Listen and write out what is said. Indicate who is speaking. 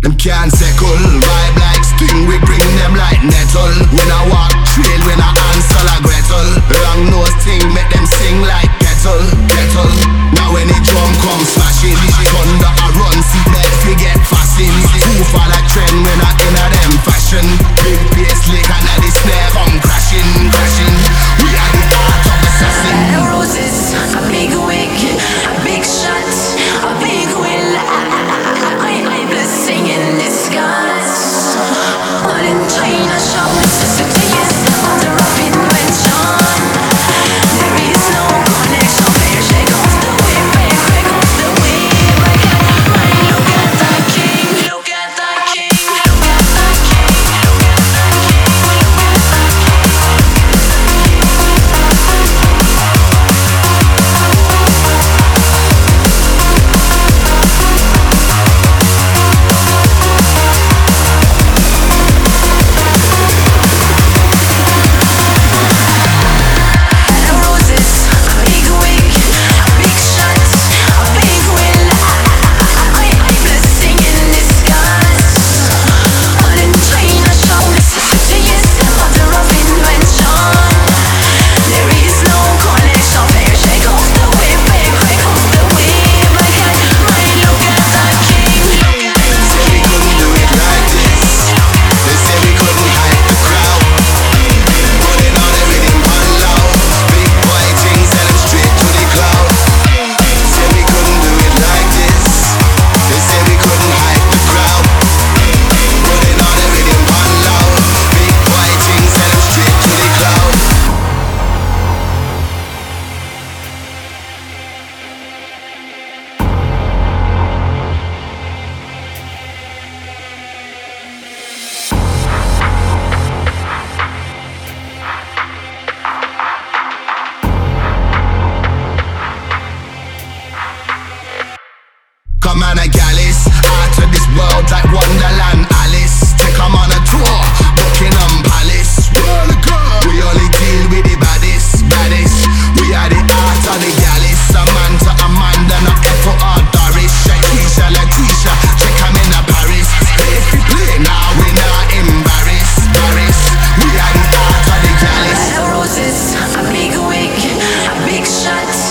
Speaker 1: Them can't settle, vibe like sting, we bring them like nettle. When I walk trail, when I answer like Gretel. Long nose thing, make them sing like kettle, kettle. Now when the drum comes smashing, thunder I run, see bed forget fasting. Too far like trend when I inna them fashion. Big bass lick and now the snare come crashing, crashing. We are the art of assassin.
Speaker 2: Roses, a big wig, a big shot, a big will. I'm blessing in disguise. All in China show necessity is under of invention. There is no connection. Fair shake off the whip, break off the whip. Look at that king, look at that king, look at that king, look at that king, look at that
Speaker 1: Come on a gallus, out of this world like Wonderland Alice. Take 'em on a tour, Buckingham Palace. We only deal with the baddest, baddest. We are the art of the gallus. A man to Amanda, not Ethel or Doris. Shakisha, Latisha, check 'em in a Paris. If we play now, we not embarrassed, Paris. We are the art of the gallus.
Speaker 2: Roses, a big wig, a big shot.